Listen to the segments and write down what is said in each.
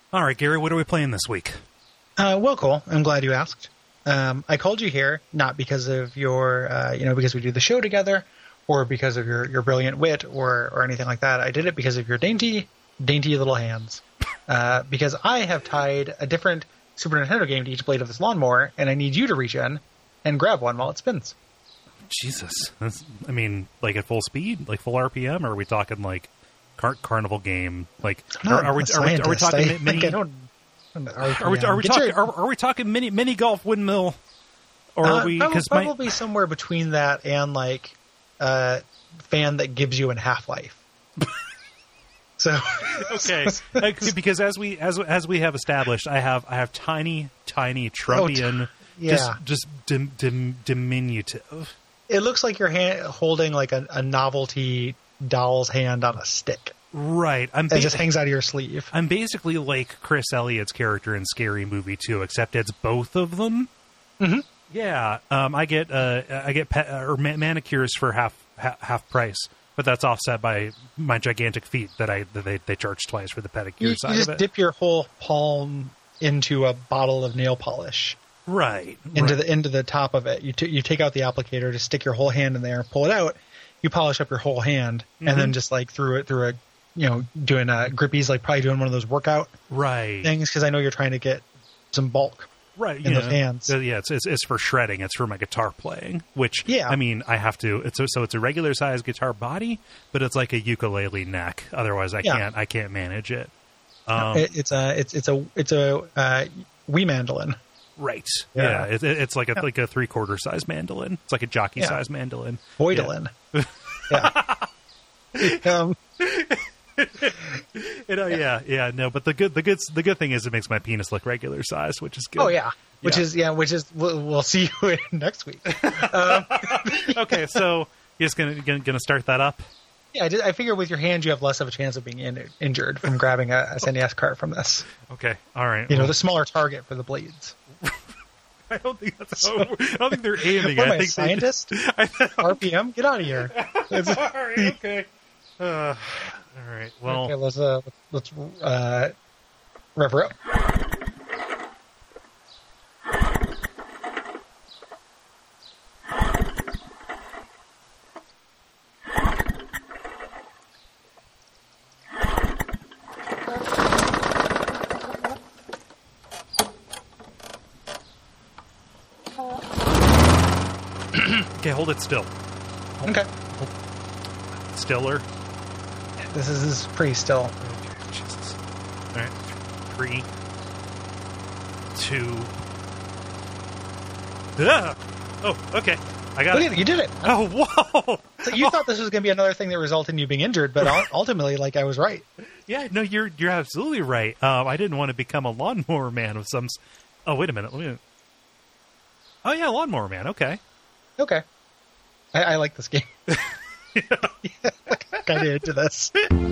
All right, Gary, what are we playing this week? Well, cool. I'm glad you asked. I called you here not because of your, because we do the show together, or because of your brilliant wit, or anything like that. I did it because of your dainty little hands. Because I have tied a different Super Nintendo game to each blade of this lawnmower, and I need you to reach in and grab one while it spins. Jesus. Like at full speed? Like full RPM? Or are we talking like carnival game? Like, are we talking mini? Are we talking mini golf windmill? Or are we? Probably somewhere between that and like fan that gives you in Half-Life. So okay, because as we have established, I have tiny Trumpian, just diminutive. It looks like you're holding like a novelty doll's hand on a stick. Right. It just hangs out of your sleeve. I'm basically like Chris Elliott's character in Scary Movie 2, except it's both of them. Mm-hmm. Yeah. I get manicures for half price, but that's offset by my gigantic feet that they charge twice for the pedicure side of it. You just dip your whole palm into a bottle of nail polish. Right. Into the top of it. You take out the applicator, just stick your whole hand in there, pull it out. You polish up your whole hand, and then just like through a, doing grippies, like probably doing one of those workout things, because I know you're trying to get some bulk in those hands. Yeah, it's for shredding. It's for my guitar playing, which I have to. It's a regular size guitar body, but it's like a ukulele neck. Otherwise, I can't manage it. It's a Wii mandolin. Right. Yeah. It's like a 3/4 size mandolin. It's like a jockey size mandolin. Voidolin. Yeah. No, but the good thing is it makes my penis look regular sized, which is good. Oh yeah. Which is we'll see you in next week. Okay, so you're just gonna start that up. Yeah, I figure with your hand you have less of a chance of being injured from grabbing a SNES cart from this. Okay, all right. The smaller target for the blades. I don't think they're aiming. What am I, a scientist? RPM? Get out of here. All right. Okay. All right. Well. Okay, let's rev her up. Okay, hold it still. Okay. Stiller. This is pretty still. Okay, Jesus. All right. 3, 2. Oh, okay. I got it. You did it. Oh, whoa. So you thought this was going to be another thing that resulted in you being injured, but ultimately, I was right. Yeah, no, you're absolutely right. I didn't want to become a lawnmower man with some. Oh, wait a minute. Oh yeah, lawnmower man. Okay. Okay. I like this game. Kind of into this.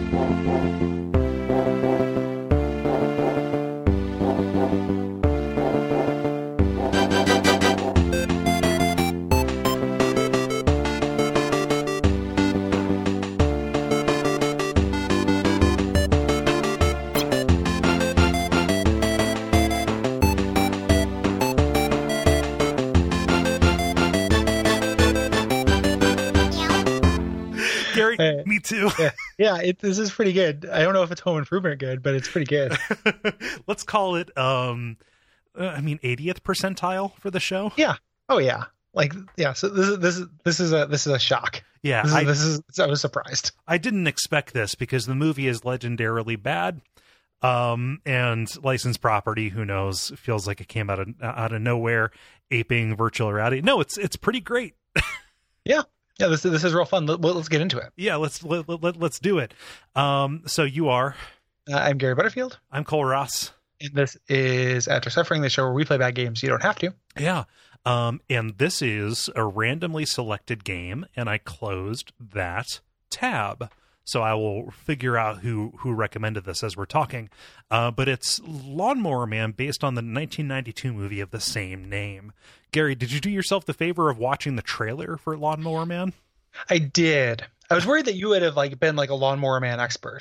Me too. Yeah, this is pretty good. I don't know if it's Home Improvement good, but it's pretty good. Let's call it 80th percentile for the show. Yeah. Oh yeah. So this is a shock. Yeah. I was surprised. I didn't expect this because the movie is legendarily bad. And licensed property, who knows, feels like it came out of nowhere, aping virtual reality. No, it's pretty great. Yeah. Yeah, this is real fun. Let's get into it. Yeah, let's do it. So you are? I'm Gary Butterfield. I'm Cole Ross. And this is After Suffering, the show where we play bad games you don't have to. Yeah. And this is a randomly selected game, and I closed that tab. So I will figure out who recommended this as we're talking. But it's Lawnmower Man, based on the 1992 movie of the same name. Gary, did you do yourself the favor of watching the trailer for Lawnmower Man? I did. I was worried that you would have been a Lawnmower Man expert.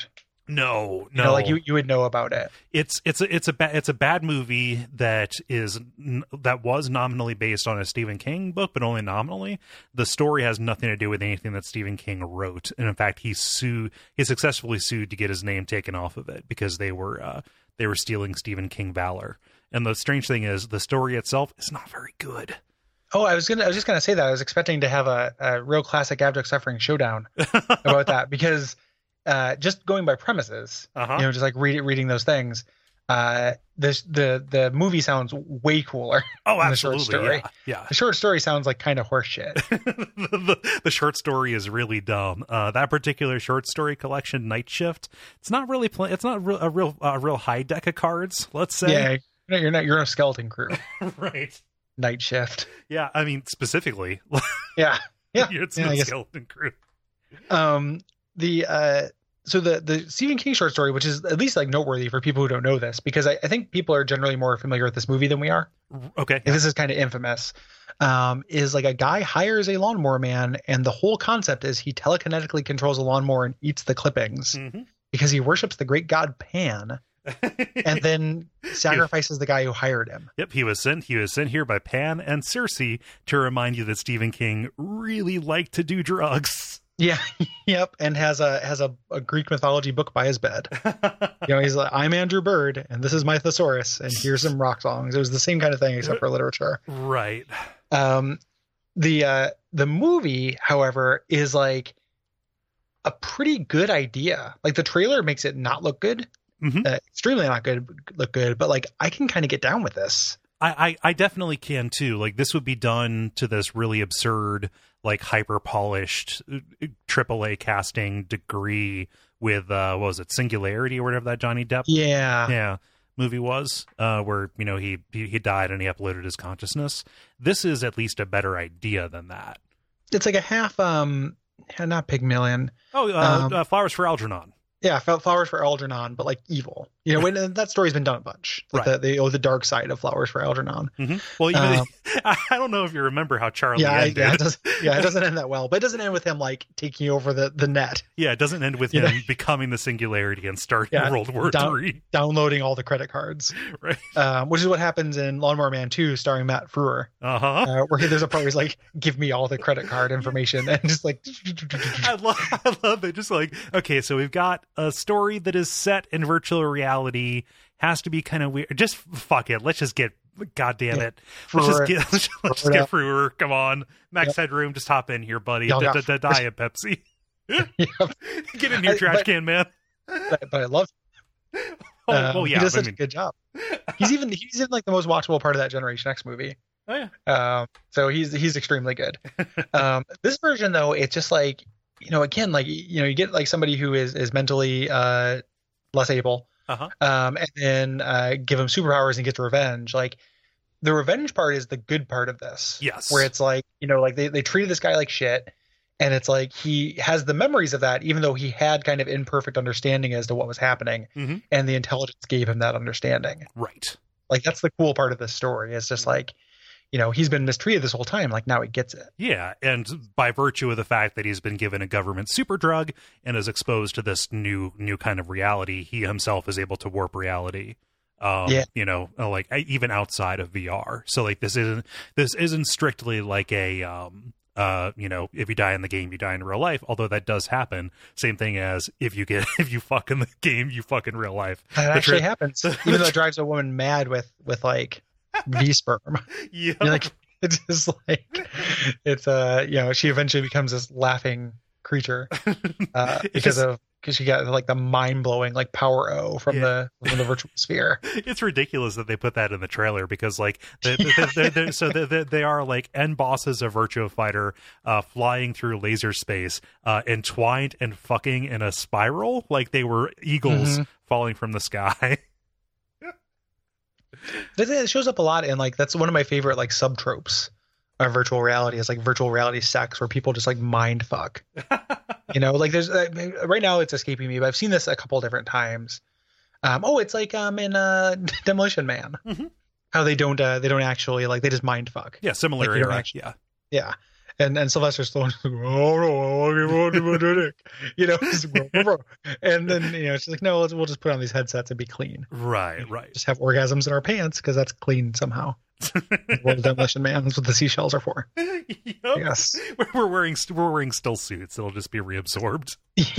No, You know, like you would know about it. It's a bad movie that was nominally based on a Stephen King book, but only nominally. The story has nothing to do with anything that Stephen King wrote, and in fact, he successfully sued to get his name taken off of it because they were stealing Stephen King valor. And the strange thing is, the story itself is not very good. Oh, I was just gonna say that I was expecting to have a real classic Abject Suffering showdown about that, because just going by premises, you know, just like reading those things, the movie sounds way cooler. Oh, than absolutely, the short story. Yeah. The short story sounds like kind of horseshit. The short story is really dumb. That particular short story collection, Night Shift, it's not really it's not a real high deck of cards. Let's say. Yeah, you're a skeleton crew, right? Night Shift. Yeah, I mean specifically. Yeah. It's a skeleton crew. So the Stephen King short story, which is at least like noteworthy for people who don't know this, because I think people are generally more familiar with this movie than we are. Okay. And this is kind of infamous. Is like a guy hires a lawnmower man, and the whole concept is he telekinetically controls a lawnmower and eats the clippings because he worships the great god Pan. And then sacrifices the guy who hired him. Yep, he was sent here by Pan and Circe to remind you that Stephen King really liked to do drugs. Yeah, yep, and has a Greek mythology book by his bed. You know, he's like, I'm Andrew Bird, and this is my thesaurus, and here's some rock songs. It was the same kind of thing, except for literature. Right. The movie, however, is like a pretty good idea. Like the trailer makes it not look good. Extremely not look good, but like I can kind of get down with this. I definitely can too. Like this would be done to this really absurd, like hyper polished AAA casting degree with what was it, Singularity or whatever that Johnny Depp movie was, where you know he died and he uploaded his consciousness. This is at least a better idea than that. It's like a half not Pygmalion. Flowers for Algernon. Yeah, Flowers for Algernon, but like evil. You know, when that story's been done a bunch. Like right. the dark side of Flowers for Algernon. Well, I don't know if you remember how Charlie ended. It doesn't end that well, but it doesn't end with him like taking over the net. Yeah, it doesn't end with him becoming the Singularity and starting World War III. Downloading all the credit cards. Right. Which is what happens in Lawnmower Man 2 starring Matt Frewer. Where there's a part where he's like, give me all the credit card information, and just like I love it. Just like, okay, so we've got a story that is set in virtual reality, has to be kind of weird. Just fuck it. Let's just get, goddamn it. Let's just get Frewer. Come on. Max Headroom, just hop in here, buddy. Die a Pepsi. Get in here, trash can man. But I love him. He does such a good job. He's in like the most watchable part of that Generation X movie. Oh yeah. So he's extremely good. This version though, it's just like, you know, again, like, you know, you get like somebody who is mentally less able, and then give him superpowers and gets revenge. Like the revenge part is the good part of this. Yes. Where it's like, you know, like they treated this guy like shit, and it's like he has the memories of that, even though he had kind of imperfect understanding as to what was happening, and the intelligence gave him that understanding. Right. Like that's the cool part of this story. It's just like, you know, he's been mistreated this whole time. Like now he gets it. Yeah. And by virtue of the fact that he's been given a government super drug and is exposed to this new kind of reality, he himself is able to warp reality. You know, like even outside of VR. So like this isn't strictly like a, you know, if you die in the game, you die in real life. Although that does happen. Same thing as if you fuck in the game, you fuck in real life. That actually happens. Even though it drives a woman mad with like V-sperm. Yeah. Like it's just like it's you know, she eventually becomes this laughing creature because she got like the mind-blowing like power O from the virtual sphere. It's ridiculous that they put that in the trailer because like they are like end bosses of Virtua Fighter flying through laser space entwined and fucking in a spiral like they were eagles falling from the sky. It shows up a lot, and like that's one of my favorite like subtropes of virtual reality is like virtual reality sex, where people just like mind fuck. You know, like there's right now it's escaping me, but I've seen this a couple different times. It's like in Demolition Man, how they don't actually like they just mind fuck. Yeah, similarity. Like, yeah. And Sylvester Stallone's like, oh no, you know, he's like, and then you know she's like, no, we'll just put on these headsets and be clean. Right. Just have orgasms in our pants because that's clean somehow. World Demolition Man. That's what the seashells are for. Yep. Yes. We're wearing still suits. It'll just be reabsorbed.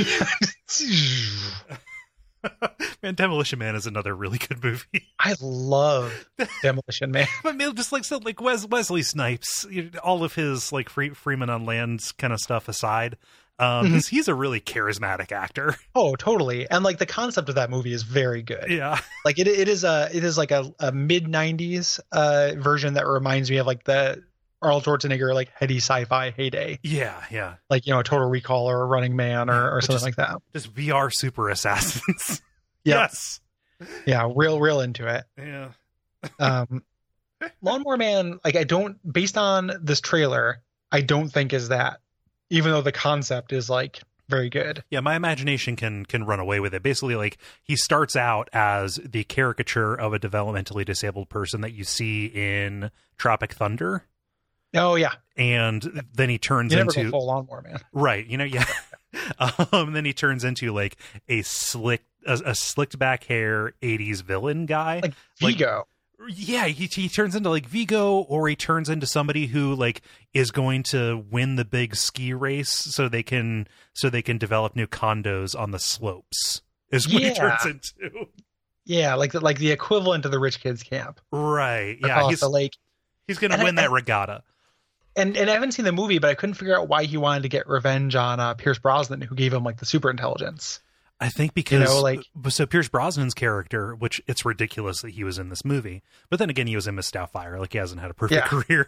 Man, Demolition Man is another really good movie. I love Demolition Man. But just like Wesley Snipes, all of his like Freeman on Land kind of stuff aside, he's a really charismatic actor. Oh, totally. And like the concept of that movie is very good. Yeah. Like it is like a mid 90s version that reminds me of like the Arnold Schwarzenegger like heady sci-fi heyday. Yeah. Like, you know, Total Recall or Running Man or something like that. Just VR super assassins. Yep. Yes. Yeah, real into it. Yeah. Lawnmower Man, like based on this trailer, I don't think is that, even though the concept is like very good. Yeah, my imagination can run away with it. Basically, like he starts out as the caricature of a developmentally disabled person that you see in Tropic Thunder. Oh yeah, and then he turns you never into go full Lawnmower Man, right? You know, yeah. Then he turns into like a slicked back hair 80s villain guy, like Vigo. Yeah, he turns into like Vigo, or he turns into somebody who like is going to win the big ski race so they can develop new condos on the slopes. Is what he turns into. Yeah, like the equivalent of the rich kids camp. Right. Yeah, he's the lake. He's going to win that regatta. And I haven't seen the movie, but I couldn't figure out why he wanted to get revenge on Pierce Brosnan, who gave him like the super intelligence. I think because so Pierce Brosnan's character, which it's ridiculous that he was in this movie, but then again, he was in Miss Doubtfire, like he hasn't had a perfect career.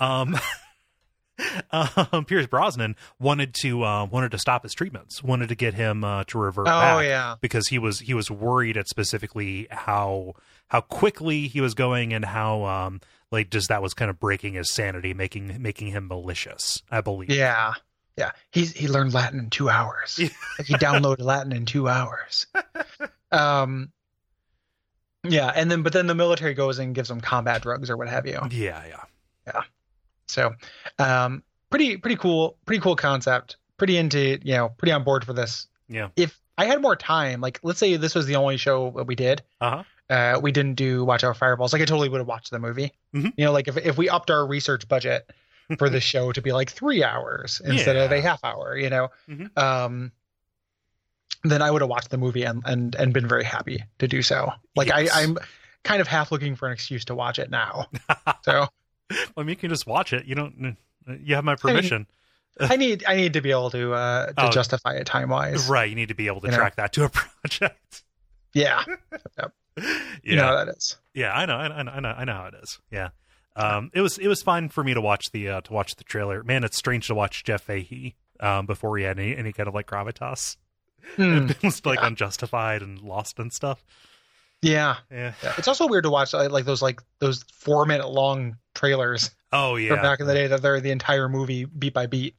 Pierce Brosnan wanted to stop his treatments, wanted to get him to revert back, because he was worried at specifically how quickly he was going and how that was kind of breaking his sanity, making him malicious, I believe. Yeah. He learned Latin in 2 hours. Like he downloaded Latin in 2 hours. But then the military goes and gives him combat drugs or what have you. Yeah. So, pretty cool concept. Pretty on board for this. Yeah. If I had more time, like let's say this was the only show that we did. We didn't do Watch Out Fireballs. Like I totally would have watched the movie. Mm-hmm. You know, like if we upped our research budget for the show to be like 3 hours instead of a half hour, you know, then I would have watched the movie and been very happy to do so. Like I'm kind of half looking for an excuse to watch it now. So, I mean, you can just watch it. You have my permission. I need to be able to justify it time wise. Right. You need to be able to track that to a project. Yeah. Yep. You know how that is. Yeah, I know how it is. Yeah. It was fine for me to watch the trailer. Man, it's strange to watch Jeff Fahey before he had any kind of like gravitas. It was like unjustified and lost and stuff. Yeah. It's also weird to watch like those 4-minute long trailers. Oh yeah, from back in the day that they're the entire movie beat by beat.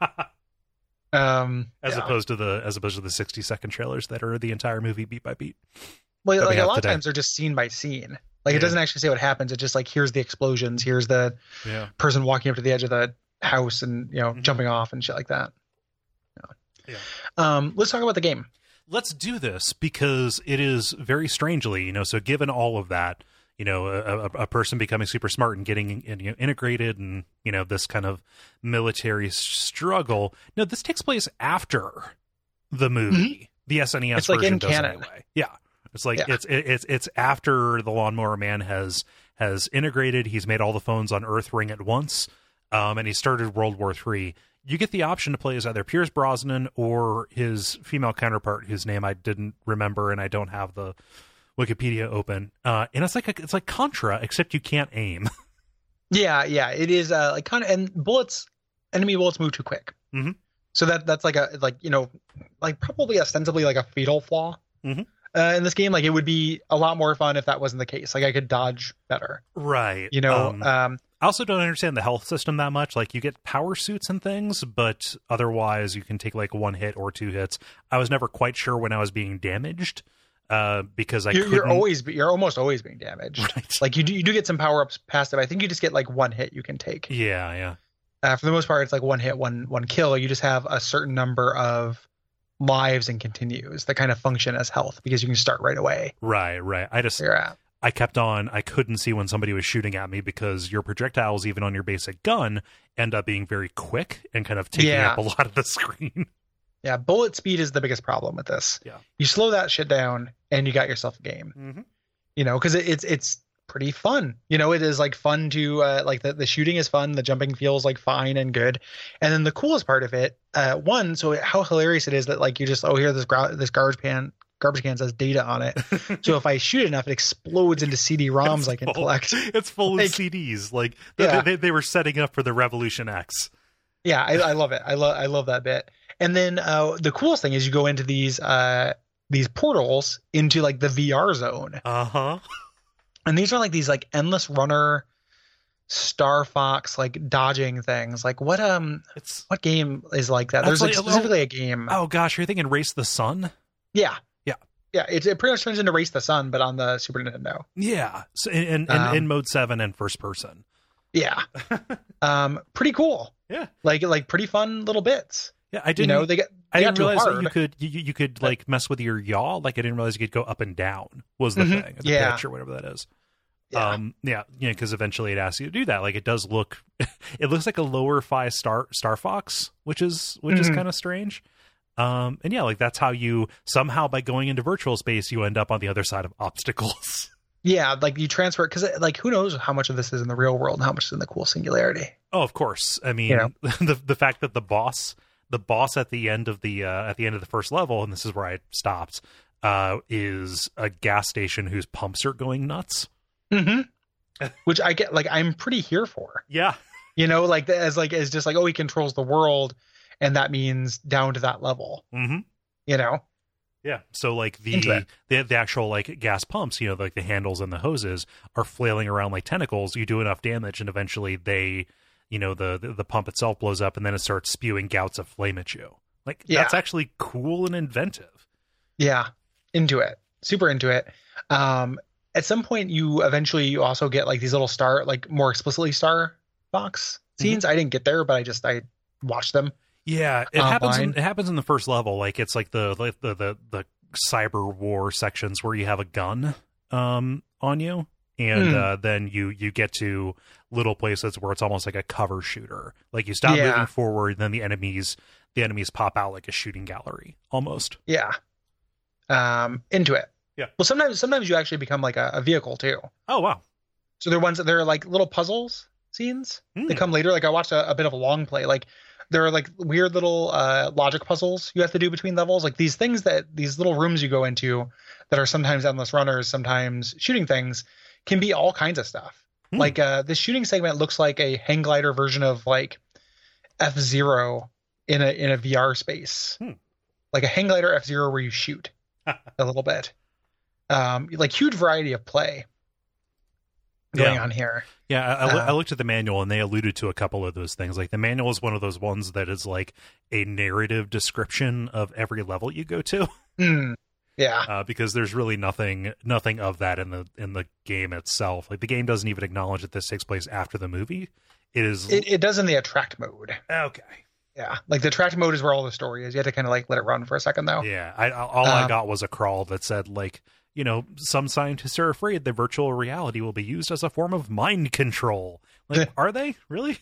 As opposed to the 60-second trailers that are the entire movie beat by beat. Well, like a lot of times they're just scene by scene. Like it doesn't actually say what happens. It's just like, here's the explosions. Here's the person walking up to the edge of the house and, jumping off and shit like that. Let's talk about the game. Let's do this because it is very strangely, so given all of that, a person becoming super smart and getting integrated and, this kind of military struggle. No, this takes place after the movie. The SNES it's version like in does canon. Anyway. Yeah. It's like it's after the Lawnmower Man has integrated. He's made all the phones on Earth ring at once, and he started World War III. You get the option to play as either Pierce Brosnan or his female counterpart, whose name I didn't remember, and I don't have the Wikipedia open. And it's like Contra, except you can't aim. Yeah, it is like kind of, and enemy bullets move too quick. Mm-hmm. So that's probably ostensibly like a fatal flaw. Mm-hmm. In this game, like it would be a lot more fun if that wasn't the case. Like I could dodge better. Right. I also don't understand the health system that much. Like you get power suits and things, but otherwise you can take like 1 hit or 2 hits. I was never quite sure when I was being damaged because you're almost always being damaged. Right. Like you do get some power ups past it. I think you just get like 1 hit you can take. Yeah. For the most part, it's like one hit, one kill. You just have a certain number of lives and continues that kind of function as health because you can start right away. Right. I kept on. I couldn't see when somebody was shooting at me because your projectiles, even on your basic gun, end up being very quick and kind of taking up a lot of the screen. Yeah, bullet speed is the biggest problem with this. Yeah. You slow that shit down and you got yourself a game. Mm-hmm. You know, because it's pretty fun. You know, it is like fun to like the shooting is fun. The jumping feels like fine and good. And then the coolest part of it, so how hilarious it is that like you just, here, this garbage can says data on it. So if I shoot enough, it explodes into CD-ROMs I can collect. It's full of CDs. Like they were setting up for the Revolution X. Yeah, I love it. I love that bit. And then the coolest thing is you go into these portals into like the VR zone. Uh-huh. And these are like these like endless runner Star Fox like dodging things. Like what game is like that? There's like specifically a game. Oh gosh, you're thinking Race the Sun? Yeah. It pretty much turns into Race the Sun, but on the Super Nintendo. Yeah, so in mode 7 and first person. Yeah, pretty cool. Yeah, like pretty fun little bits. Yeah, I didn't. I didn't realize that you could like mess with your yaw. Like I didn't realize you could go up and down. Was the thing? The pitch or whatever that is. Yeah. Because eventually it asks you to do that. Like it does look. It looks like a lower Phi Star Fox, which is kind of strange. And yeah, like that's how you somehow by going into virtual space you end up on the other side of obstacles. Yeah, like you transfer it because like who knows how much of this is in the real world and how much is in the cool singularity. Oh, of course. I mean, the fact that the boss at the end of the first level, and this is where I stopped, is a gas station whose pumps are going nuts. Mm-hmm. Which I get, like I'm pretty here for. Yeah, you know, like as just like he controls the world. And that means down to that level, you know? Yeah. So like the actual like gas pumps, you know, like the handles and the hoses are flailing around like tentacles. You do enough damage and eventually they, you know, the pump itself blows up and then it starts spewing gouts of flame at you. Like that's actually cool and inventive. Yeah. Into it. Super into it. At some point you also get like these little more explicitly Star Fox scenes. I didn't get there, but I watched them. Yeah, it happens in the first level. Like it's like the cyber war sections where you have a gun on you, and then you get to little places where it's almost like a cover shooter. Like you stop moving forward, and then the enemies pop out like a shooting gallery almost. Yeah, into it. Yeah. Well, sometimes you actually become like a vehicle too. Oh wow! So they're like little puzzles scenes. They come later. Like I watched a bit of a long play. Like there are like weird little logic puzzles you have to do between levels. Like these little rooms you go into that are sometimes endless runners, sometimes shooting things, can be all kinds of stuff. Like this shooting segment looks like a hang glider version of like F-Zero in a VR space. Like a hang glider F-Zero where you shoot a little bit. Like huge variety of play going on here. Yeah, I looked at the manual and they alluded to a couple of those things. Like the manual is one of those ones that is like a narrative description of every level you go to. Yeah. Because there's really nothing of that in the game itself. Like the game doesn't even acknowledge that this takes place after the movie. It does in the attract mode. Okay. Yeah, like the attract mode is where all the story is. You have to kind of like let it run for a second though. Yeah, I got was a crawl that said like, you know, some scientists are afraid that virtual reality will be used as a form of mind control. Like, are they really?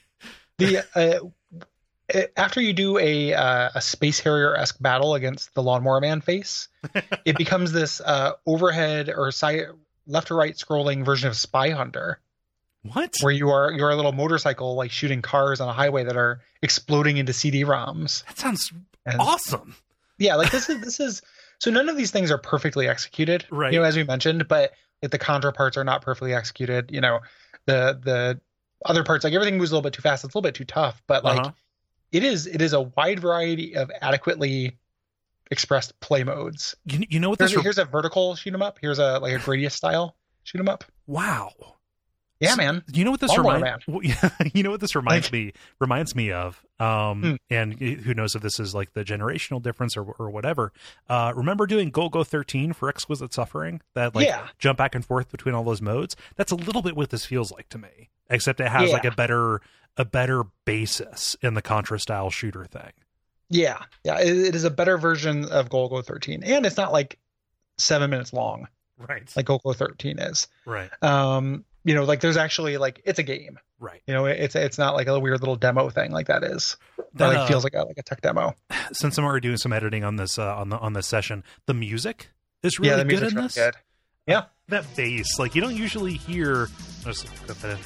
After you do a Space Harrier-esque battle against the Lawnmower Man face, it becomes this overhead or left to right scrolling version of Spy Hunter. What? Where you're a little motorcycle like shooting cars on a highway that are exploding into CD-ROMs. That sounds awesome. Yeah, like this is so none of these things are perfectly executed, right? You know, as we mentioned, but like the contra parts are not perfectly executed. You know, the other parts, like everything moves a little bit too fast. It's a little bit too tough, but like it is a wide variety of adequately expressed play modes. You know what? Here's a vertical shoot 'em up. Here's a Gradius style shoot 'em up. Wow. Yeah, man. You know what this reminds me of? And who knows if this is like the generational difference or whatever. Remember doing Golgo 13 for Exquisite Suffering? That jump back and forth between all those modes? That's a little bit what this feels like to me. Except it has like a better a better basis in the Contra style shooter thing. Yeah. It is a better version of Golgo 13, and it's not like 7 minutes long, Right. like Golgo 13 is. Right. Like there's actually like it's a game. Right. It's not like a weird little demo thing like that is. That like feels like a tech demo. Since I'm already doing some editing on this on this session, the music is really good in this. Good. Yeah. That bass, like you don't usually hear. Let's put that in.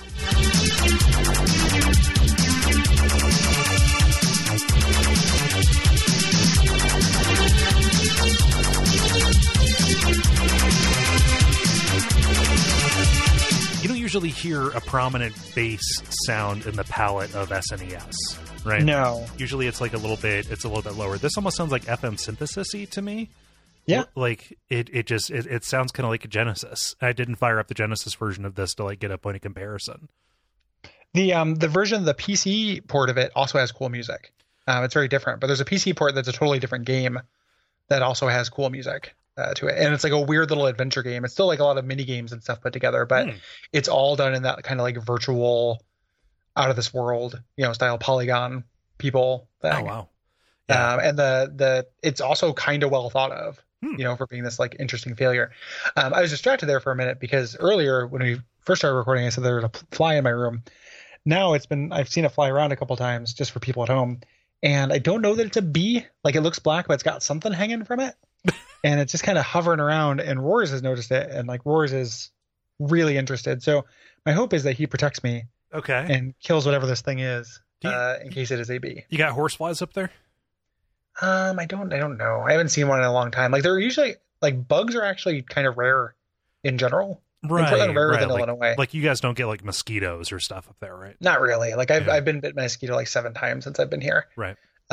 You don't usually hear a prominent bass sound in the palette of SNES, right? No. Usually it's like a little bit lower. This almost sounds like FM synthesis-y to me. Yeah. Like it sounds kind of like a Genesis. I didn't fire up the Genesis version of this to like get a point of comparison. The version, the PC port of it also has cool music. It's very different, but there's a PC port that's a totally different game that also has cool music to it. And it's like a weird little adventure game. It's still like a lot of mini games and stuff put together, but it's all done in that kind of like virtual out of this world, style Polygon people thing. Oh, wow. Yeah. And it's also kind of well thought of. For being this like interesting failure. I was distracted there for a minute because earlier when we first started recording, I said there was a fly in my room. Now I've seen it fly around a couple times just for people at home. And I don't know that it's a bee. Like it looks black, but it's got something hanging from it. And it's just kind of hovering around, and Roars has noticed it. And like Roars is really interested. So my hope is that he protects me. Okay. And kills whatever this thing is in case it is a bee. You got horseflies up there? I don't know. I haven't seen one in a long time. Like they're usually like bugs are actually kind of rare in general. Right. Rarer right. than Illinois. Like you guys don't get like mosquitoes or stuff up there, right? Not really. Like I've been bit by a mosquito like 7 times since I've been here. Right.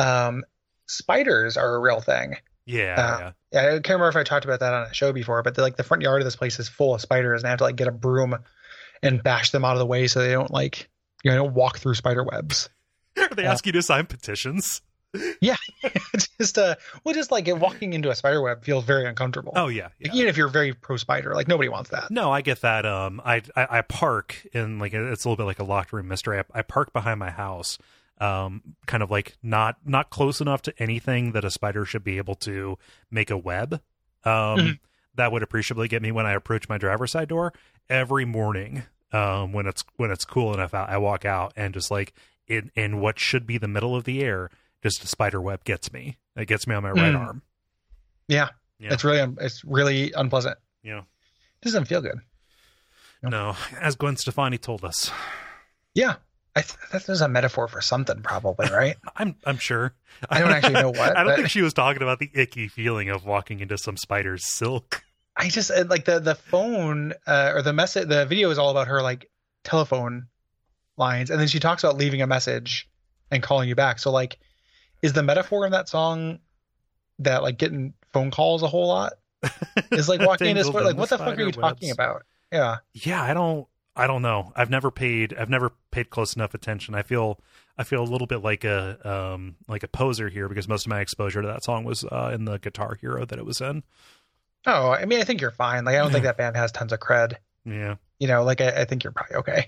Spiders are a real thing. Yeah. I can't remember if I talked about that on a show before, but the front yard of this place is full of spiders, and I have to like get a broom and bash them out of the way so they don't like don't walk through spider webs. They ask you to sign petitions. Yeah, just like walking into a spider web feels very uncomfortable. Oh yeah. Like, even if you're very pro spider, like nobody wants that. No, I get that. I park in like it's a little bit like a locked room mystery. I park behind my house, kind of like not close enough to anything that a spider should be able to make a web. That would appreciably get me when I approach my driver's side door every morning. When it's cool enough out, I walk out and just like in what should be the middle of the air. Just a spider web gets me. It gets me on my right arm. Yeah. It's really unpleasant. Yeah. It doesn't feel good. No, as Gwen Stefani told us. Yeah. That was a metaphor for something, probably, right? I'm sure. I don't actually know what. I don't think she was talking about the icky feeling of walking into some spider's silk. I just like the phone or the message. The video is all about her like telephone lines, and then she talks about leaving a message and calling you back. So like. Is the metaphor in that song that like getting phone calls a whole lot? Is like walking into like what the fuck are you talking about? Yeah. Yeah, I don't know. I've never paid close enough attention. I feel a little bit like a poser here because most of my exposure to that song was in the Guitar Hero that it was in. Oh, I mean, I think you're fine. Like I don't think that band has tons of cred. Yeah. Like I think you're probably okay.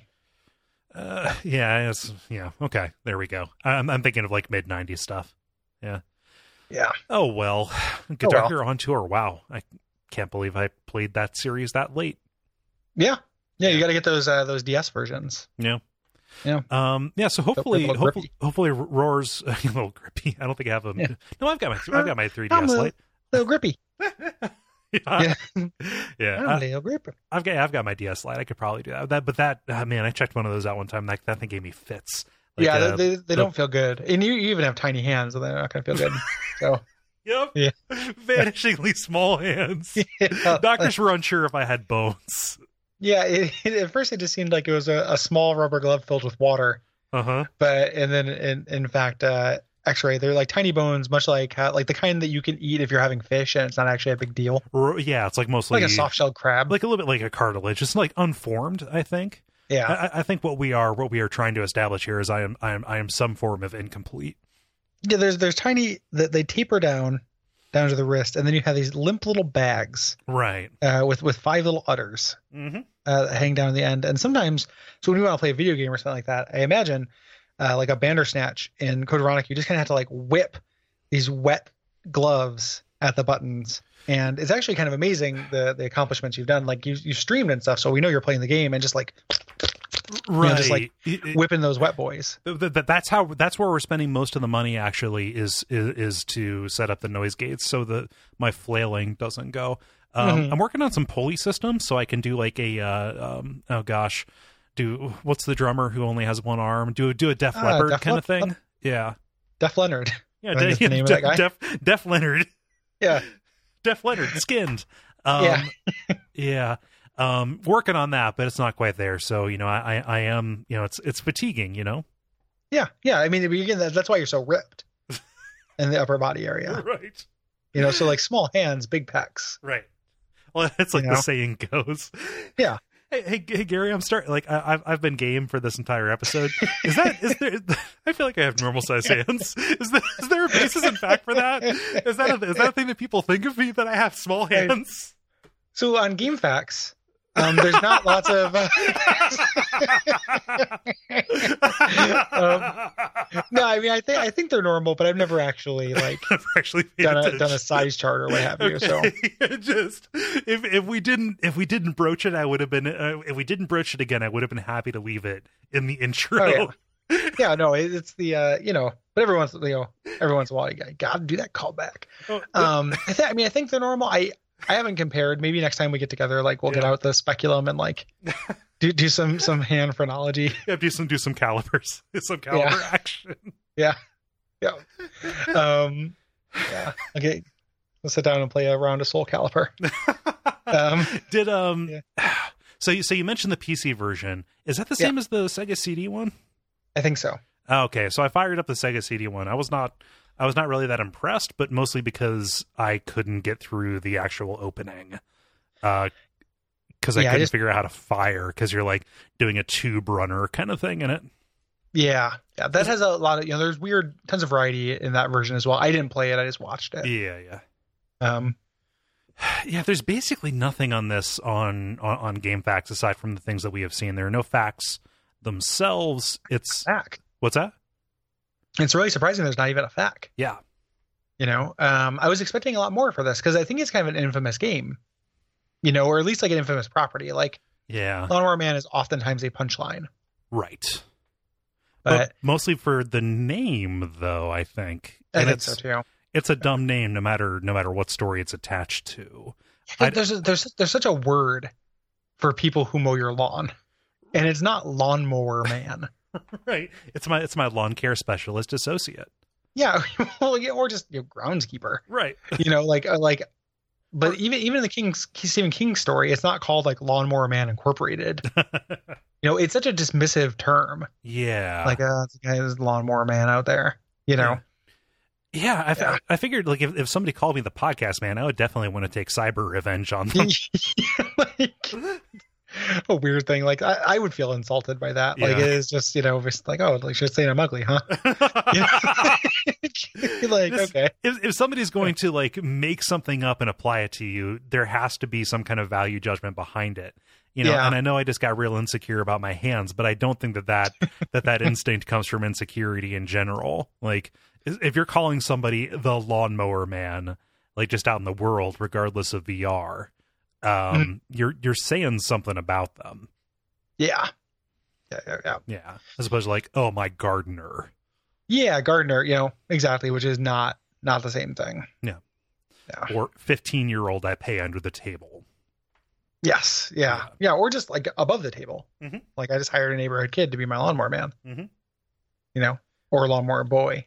Yeah, okay, there we go. I'm thinking of like mid-90s stuff. Yeah. Oh well, Guitar Hero on tour. Wow, I can't believe I played that series that late. Yeah. You got to get those DS versions. Yeah. Yeah. So hopefully Roars a little grippy. I don't think I have them. Yeah. No, I've got my 3DS Lite. Little grippy. Yeah. I've got my DS Lite. I could probably do that. Man, I checked one of those out one time. That thing gave me fits. Like, they don't feel good, and you even have tiny hands, so they're not going to feel good. So. Yep. Yeah. Vanishingly small hands. Yeah. Doctors were unsure if I had bones. Yeah. At first, it just seemed like it was a small rubber glove filled with water. But and then in fact, X-ray, they're like tiny bones, much like the kind that you can eat if you're having fish, and it's not actually a big deal. Yeah, it's like mostly like a soft-shelled crab, like a little bit like a cartilage. It's like unformed, I think. Yeah, I think what we are trying to establish here is I am some form of incomplete. Yeah, there's tiny that they taper down to the wrist, and then you have these limp little bags, right? With 5 little udders, hang down at the end, and sometimes, so when you want to play a video game or something like that, I imagine like a Bandersnatch in Code Veronica, you just kind of have to like whip these wet gloves at the buttons. And it's actually kind of amazing the accomplishments you've done. Like you streamed and stuff, so we know you're playing the game and just like just like whipping those wet boys. That's where we're spending most of the money. Actually, is to set up the noise gates so that my flailing doesn't go. I'm working on some pulley systems so I can do like a what's the drummer who only has one arm? Do a Def Leppard kind of thing. Yeah, Def Leonard. Yeah, Def Leonard. Yeah. Def Leonard, Skinned. Yeah. Working on that, but it's not quite there. So, I am, it's fatiguing, Yeah. I mean, again, that's why you're so ripped in the upper body area. Right. So like small hands, big pecs. Right. Well, it's like the saying goes. Yeah. Hey, Gary, I'm starting. Like, I've been game for this entire episode. Is there? I feel like I have normal size hands. Is there a basis in fact for that? Is that a thing that people think of me, that I have small hands? So on Game Facts, there's not lots of. No, I mean, I think they're normal, but I've never actually done a size chart or what have you. So just if we didn't broach it, I would have been. If we didn't broach it again, I would have been happy to leave it in the intro. Oh, yeah. No, it's the but every once in a while you gotta do that callback. I think they're normal. I haven't compared. Maybe next time we get together, like we'll get out the speculum and like do some hand phrenology. Yeah, do some calipers, some caliper action. Yeah. Okay, let's sit down and play a round of Soul Caliper. So you mentioned the PC version. Is that the same as the Sega CD one? I think so. Okay, so I fired up the Sega CD one. I was not really that impressed, but mostly because I couldn't get through the actual opening. Because I couldn't figure out how to fire, because you're like doing a tube runner kind of thing in it. Yeah, that has a lot of, there's tons of variety in that version as well. I didn't play it, I just watched it. Yeah. Yeah, there's basically nothing on this on Game Facts aside from the things that we have seen. There are no facts themselves. It's fact. What's that? It's really surprising there's not even a FAQ. Yeah. I was expecting a lot more for this because I think it's kind of an infamous game, or at least like an infamous property. Like, Lawnmower Man is oftentimes a punchline. Right. But mostly for the name, though, I think. I think so, too. It's a dumb name no matter what story it's attached to. There's such a word for people who mow your lawn, and it's not Lawnmower Man. Right. It's my lawn care specialist associate. Yeah. Well, or just groundskeeper. Right. But even in the Stephen King story, it's not called like Lawnmower Man Incorporated. It's such a dismissive term. Yeah. Like the guy is Lawnmower Man out there. Yeah. I figured like if somebody called me the podcast man, I would definitely want to take cyber revenge on them. A weird thing, like I would feel insulted by that. Like it is just just like, oh, like should say I'm ugly, huh? Okay, if somebody's going to like make something up and apply it to you, there has to be some kind of value judgment behind it. And I know I just got real insecure about my hands, but I don't think that instinct comes from insecurity in general. Like if you're calling somebody the Lawnmower Man, like just out in the world, regardless of VR, you're saying something about them. Yeah. As opposed to like, oh, my gardener. Yeah, gardener, exactly, which is not the same thing. Yeah. Or 15-year-old I pay under the table. Yes. Yeah. Or just like above the table. Mm-hmm. Like I just hired a neighborhood kid to be my lawnmower man. Mm-hmm. Or lawnmower boy.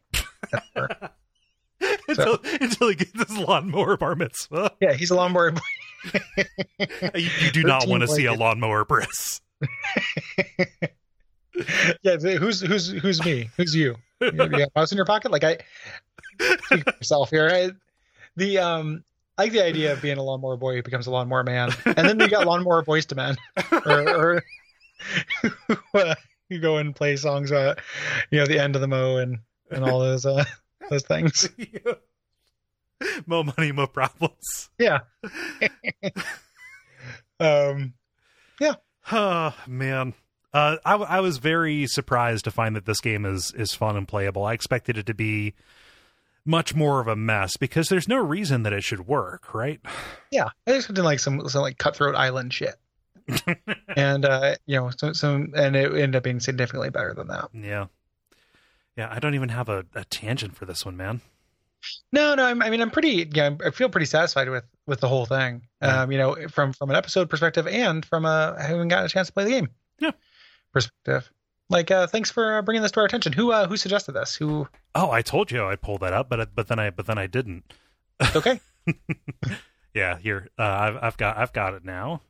Until he gets his lawnmower bar mitzvah. Yeah, he's a lawnmower boy. You do not want to see a lawnmower bris. Yeah, who's me? Who's you? You got a mouse in your pocket? Like speak for yourself here. I like the idea of being a lawnmower boy who becomes a lawnmower man, and then you got lawnmower boys to men, or you go and play songs about the end of the mow and all those things. More money, more problems. Yeah. Yeah. Oh man. I was very surprised to find that this game is fun and playable. I expected it to be much more of a mess because there's no reason that it should work, right? Yeah, I expected like some like Cutthroat Island shit, and and it ended up being significantly better than that. Yeah. I don't even have a tangent for this one, man. No, I'm pretty. I feel pretty satisfied with the whole thing. Yeah. From an episode perspective and from having gotten a chance to play the game. Yeah. Perspective. Like, thanks for bringing this to our attention. Who suggested this? Who? Oh, I told you I'd pull that up, but then I didn't. Okay. Yeah, here. I've got it now.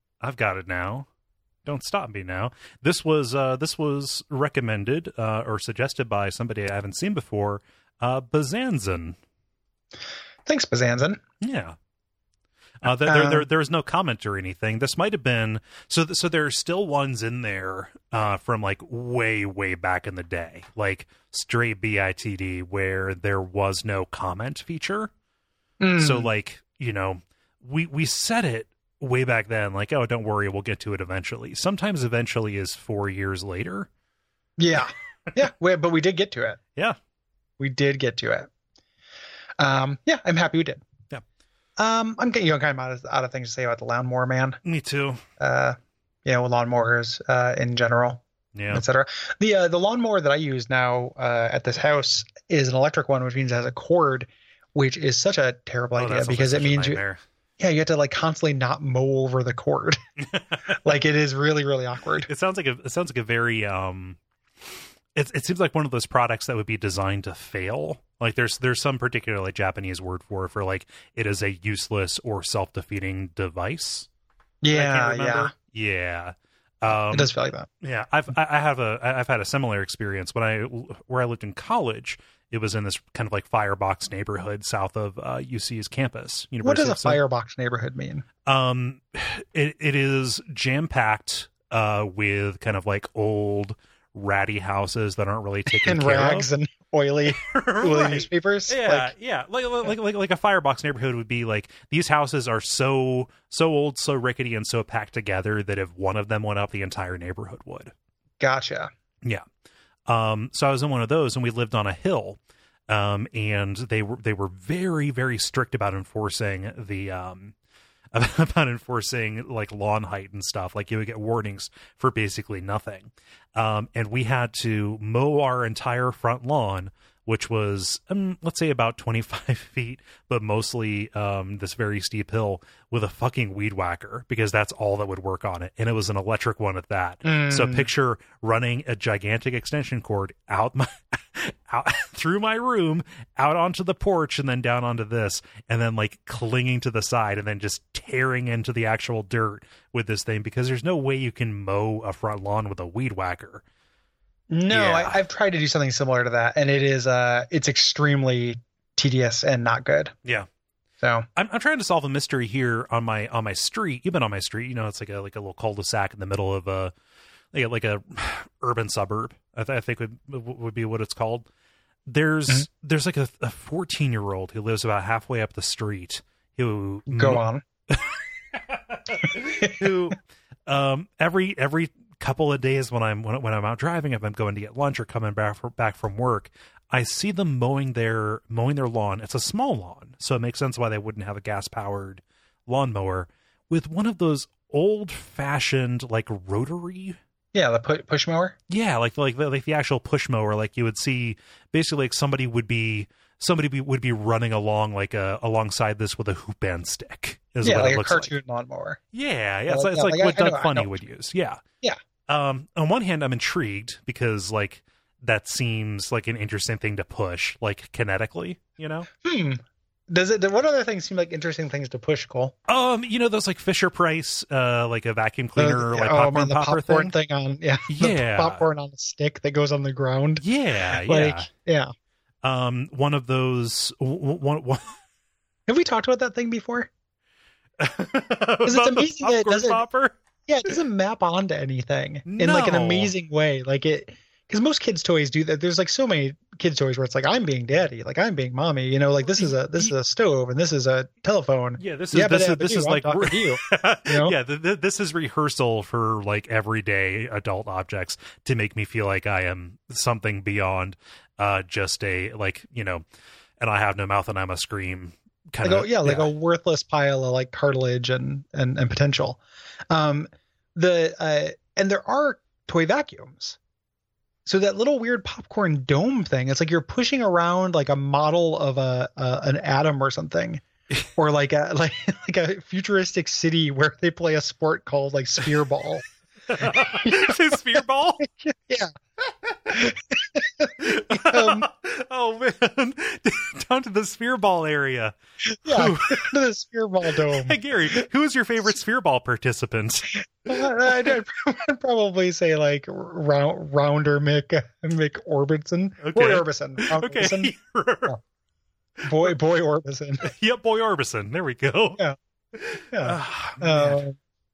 Don't stop me now. This was recommended or suggested by somebody I haven't seen before, Bazanzan. Thanks, Bazanzan. Yeah. There was no comment or anything. This might have been so there are still ones in there from like way back in the day, like straight BITD, where there was no comment feature. So like, we said it way back then, like, oh, don't worry, we'll get to it eventually. Sometimes eventually is 4 years later. Yeah. But we did get to it. Yeah, we did get to it. I'm happy we did. Yeah. I'm getting kind of out of things to say about the Lawnmower Man. Me too. Lawnmowers in general, etc. The lawnmower that I use now at this house is an electric one, which means it has a cord, which is such a terrible idea because it means you have to like constantly not mow over the cord. Like it is really, really awkward. It sounds like a very it seems like one of those products that would be designed to fail. Like there's some particular like Japanese word for like it is a useless or self-defeating device. Yeah. It does feel like that. Yeah, I've had a similar experience where I lived in college. It was in this kind of like firebox neighborhood south of UC's campus. What does a firebox neighborhood mean? It is jam-packed with kind of like old ratty houses that aren't really taken and care of. Rags and oily newspapers. Yeah, like a firebox neighborhood would be like these houses are so old, so rickety, and so packed together that if one of them went up, the entire neighborhood would. Gotcha. Yeah. So I was in one of those, and we lived on a hill, and they were very, very strict about enforcing the like lawn height and stuff. Like you would get warnings for basically nothing. And we had to mow our entire front lawn, which was, let's say about 25 feet, but mostly this very steep hill with a fucking weed whacker because that's all that would work on it. And it was an electric one at that. So picture running a gigantic extension cord out through my room, out onto the porch, and then down onto this, and then like clinging to the side and then just tearing into the actual dirt with this thing because there's no way you can mow a front lawn with a weed whacker. No, yeah. I've tried to do something similar to that, and it is it's extremely tedious and not good. Yeah. So I'm trying to solve a mystery here on my street. You've been on my street, it's like a little cul-de-sac in the middle of a urban suburb. I think would be what it's called. There's like a 14-year-old who lives about halfway up the street who go on who every couple of days when I'm out driving, if I'm going to get lunch or coming back from work, I see them mowing their lawn. It's a small lawn, so it makes sense why they wouldn't have a gas-powered lawnmower with one of those old-fashioned like rotary. Yeah, the push mower. Yeah, like the actual push mower. Like you would see, basically, like somebody would be running along alongside this with a hoop band stick. Is what like it looks a cartoon like. lawnmower. Yeah. It's like what Doug Funny would use. Yeah. On one hand, I'm intrigued because like that seems like an interesting thing to push, like kinetically. Does it? What other things seem like interesting things to push, Cole? Those like Fisher Price, like a vacuum cleaner, popcorn popper popcorn thing on, the popcorn on a stick that goes on the ground. Yeah. One of those. One. Have we talked about that thing before? Because it's amazing that it doesn't. Popper? Yeah, it doesn't map onto anything in like an amazing way. Like it because most kids' toys do that. There's like so many kids' toys where it's like I'm being daddy, like I'm being mommy. You know, like this is a stove and this is a telephone. Yeah, this is like you. You know? Yeah, this is rehearsal for like everyday adult objects to make me feel like I am something beyond just a like, you know, and I have no mouth and I must scream kind of. Like a worthless pile of like cartilage and potential. And there are toy vacuums. So that little weird popcorn dome thing, it's like you're pushing around like a model of an atom or something, or like a futuristic city where they play a sport called like spearball. Spearball? Yeah. Oh man, down to the spearball area. Yeah, to the spearball dome. Hey Gary, who is your favorite spearball participant? I'd probably say like Rounder Mick Orbison. Okay. Boy Orbison. Okay. Oh. Boy Orbison. Yep, Boy Orbison. There we go. Yeah. Oh,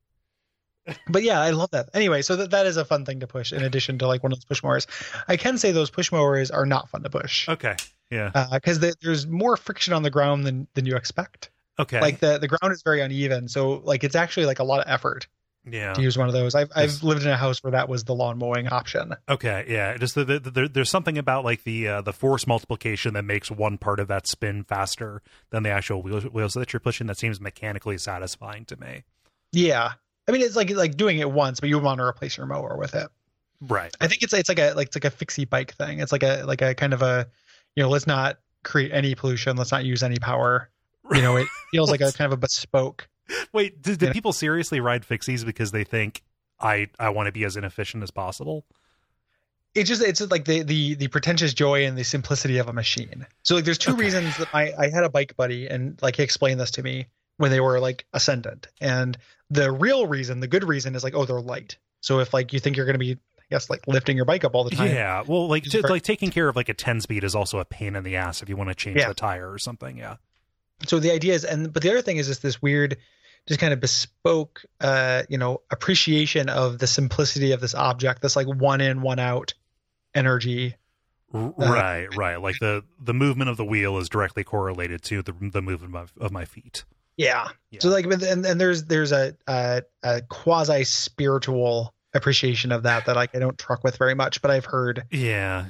but yeah, I love that. Anyway, so that is a fun thing to push in addition to like one of those push mowers. I can say those push mowers are not fun to push. okay. Yeah. Because there's more friction on the ground than you expect. Okay. Like the ground is very uneven, so like it's actually like a lot of effort. Yeah. To use one of those. I've lived in a house where that was the lawn mowing option. Okay, yeah. Just there's something about like the force multiplication that makes one part of that spin faster than the actual wheels that you're pushing. That seems mechanically satisfying to me. Yeah, I mean it's like doing it once, but you want to replace your mower with it. Right. I think it's like a fixie bike thing. It's like a kind of a, you know, let's not create any pollution, let's not use any power. You know, it feels like a kind of a bespoke. Wait, did people seriously ride fixies because they think I want to be as inefficient as possible? It's just like the pretentious joy and the simplicity of a machine. So like there's two reasons that I had a bike buddy and like he explained this to me when they were like ascendant. And the real reason, the good reason is like, oh, they're light. So if like you think you're going to be, I guess, like lifting your bike up all the time. Yeah. Well, like like taking care of like a 10-speed is also a pain in the ass if you want to change the tire or something. Yeah. So the idea is, but the other thing is just this weird, just kind of bespoke, appreciation of the simplicity of this object, this like one in, one out energy. Right. Like the movement of the wheel is directly correlated to the movement of my feet. Yeah. So like, and there's a quasi spiritual appreciation of that I don't truck with very much, but I've heard. Yeah.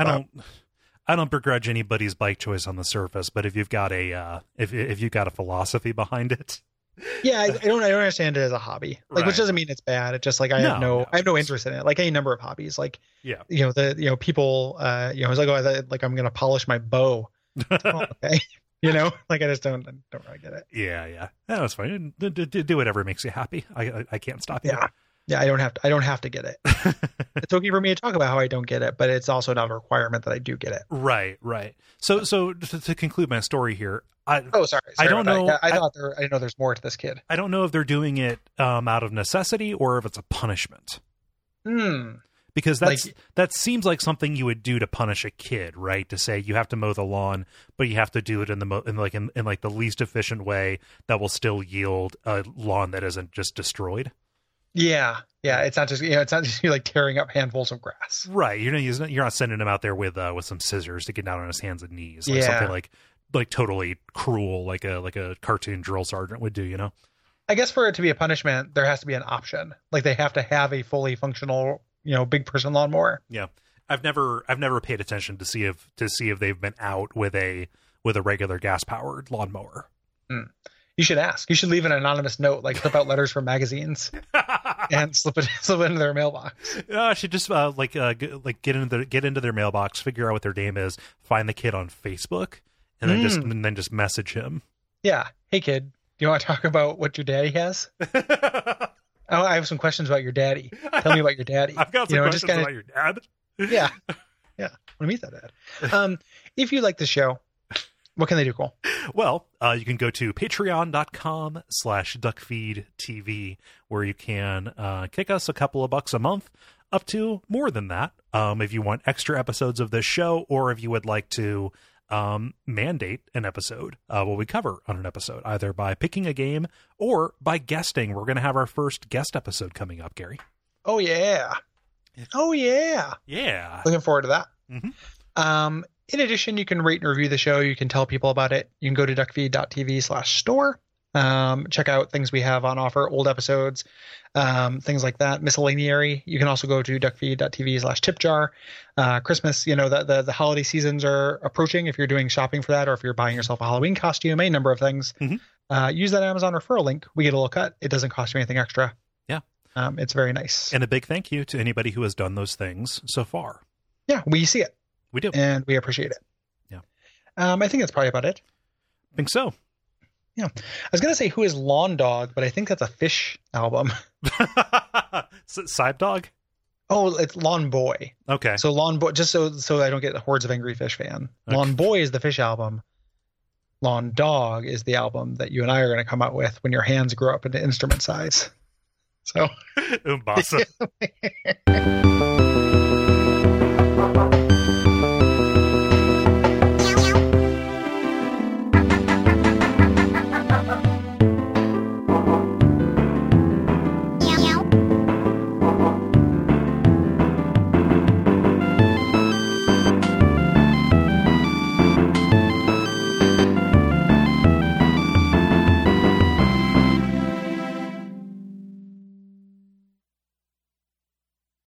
I don't begrudge anybody's bike choice on the surface, but if you've got a if you've got a philosophy behind it, yeah, I don't understand it as a hobby, like, which doesn't mean it's bad. It's just like I have no interest in it. Like any number of hobbies, like people, it's like I'm gonna polish my bow. Okay, like I just don't really get it. Yeah, that's fine. Do whatever makes you happy. I can't stop you. Yeah, I don't have to get it. It's okay for me to talk about how I don't get it, but it's also not a requirement that I do get it. Right. So to conclude my story here, sorry. I don't know. I didn't know there's more to this kid. I don't know if they're doing it out of necessity or if it's a punishment. Because that seems like something you would do to punish a kid, right? To say you have to mow the lawn, but you have to do it in the least efficient way that will still yield a lawn that isn't just destroyed. Yeah. It's not just you like tearing up handfuls of grass. Right. You're not sending him out there with some scissors to get down on his hands and knees, like something like totally cruel, like a cartoon drill sergeant would do. I guess for it to be a punishment, there has to be an option. Like they have to have a fully functional, big person lawnmower. Yeah. I've never paid attention to see if they've been out with a regular gas powered lawnmower. You should ask. You should leave an anonymous note, like clip out letters from magazines and slip it into their mailbox. I should just get into their mailbox, figure out what their name is, find the kid on Facebook, and then just message him. Yeah. Hey kid, do you want to talk about what your daddy has? I have some questions about your daddy. Tell me about your daddy. I've got some questions about your dad. Yeah. I want to meet that dad. If you like the show, what can they do, Cole? Well, you can go to patreon.com/duckfeedtv, where you can kick us a couple of bucks a month, up to more than that. If you want extra episodes of this show, or if you would like to mandate an episode, what we cover on an episode, either by picking a game or by guesting. We're going to have our first guest episode coming up, Gary. Oh, yeah. Oh, yeah. Yeah. Looking forward to that. Mhm. In addition, you can rate and review the show. You can tell people about it. You can go to duckfeed.tv/store. Check out things we have on offer, old episodes, things like that, miscellaneary. You can also go to duckfeed.tv/tipjar. Christmas, the holiday seasons are approaching. If you're doing shopping for that, or if you're buying yourself a Halloween costume, a number of things, use that Amazon referral link. We get a little cut. It doesn't cost you anything extra. Yeah. It's very nice. And a big thank you to anybody who has done those things so far. Yeah, we see it. We do. And we appreciate it. Yeah. I think that's probably about it. I think so. Yeah. I was going to say Who is Lawn Dog, but I think that's a Fish album. Side Dog? Oh, it's Lawn Boy. Okay. So Lawn Boy, just so I don't get the Hordes of Angry Fish fan. Okay. Lawn Boy is the Fish album. Lawn Dog is the album that you and I are going to come out with when your hands grow up into instrument size. So. Umbasa.